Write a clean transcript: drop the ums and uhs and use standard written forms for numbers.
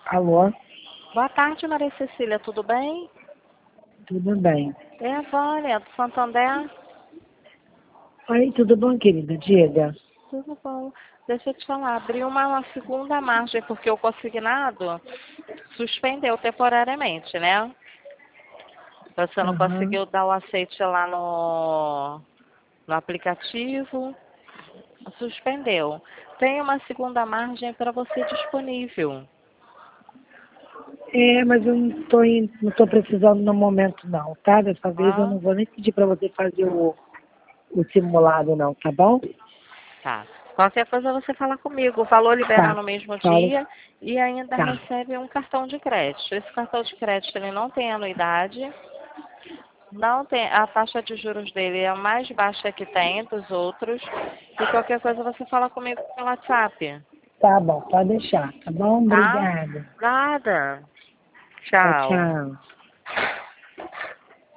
Alô, Boa tarde, Maria Cecília, tudo bem? tudo bem? É a Vânia, do Santander. Oi, tudo bom, querida? Diga. Tudo bom. Deixa eu te falar, abri uma segunda margem, porque o consignado suspendeu temporariamente, né? Você não Aham. conseguiu dar o aceite lá no aplicativo, suspendeu. Tem uma segunda margem para você disponível. É, mas eu não tô precisando no momento não, tá? Dessa vez eu Ah, não vou nem pedir para você fazer o simulado não, tá bom? tá. Qualquer coisa você fala comigo. O valor libera Tá. no mesmo Falo. dia e ainda Tá. recebe um cartão de crédito. Esse cartão de crédito ele não tem anuidade, não tem a taxa de juros dele é a mais baixa que tem dos outros. E qualquer coisa você fala comigo pelo WhatsApp, Tá bom, pode deixar, tá bom? tá? Obrigada. Nada. Tchau, Tchau. tchau.